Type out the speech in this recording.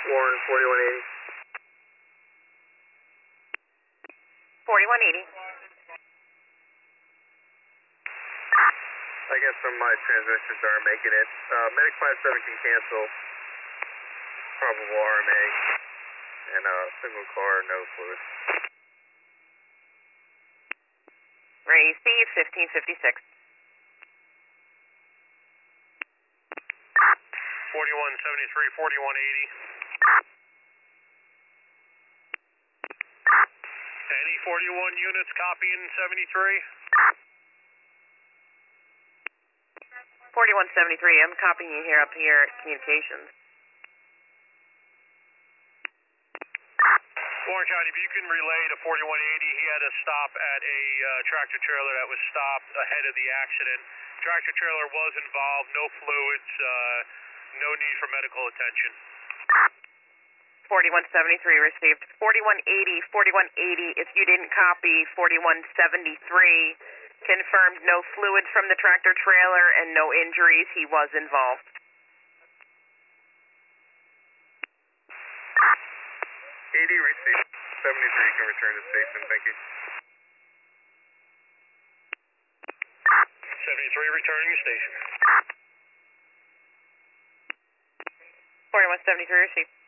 Warren, 4180. 4180. I guess some of my transmissions aren't making it. Medic 57 can cancel. Probable RMA. And single car, no fluid. Receive 1556. 4173, 4180. Any 41 units copying 73? 4173, I'm copying you here up here at communications. Warren County, if you can relay to 4180, he had to stop at a tractor trailer that was stopped ahead of the accident. Tractor trailer was involved, no fluids, no need for medical attention. 4173 received. 4180, 4180, if you didn't copy 4173, confirmed no fluid from the tractor trailer and no injuries. He was involved. 80 received. 73 can return to station. Thank you. 73 returning to station. 4173 received.